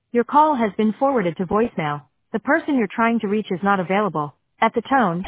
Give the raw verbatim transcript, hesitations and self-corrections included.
Your call has been forwarded to voicemail. The person you're trying to reach is not available. At the tone,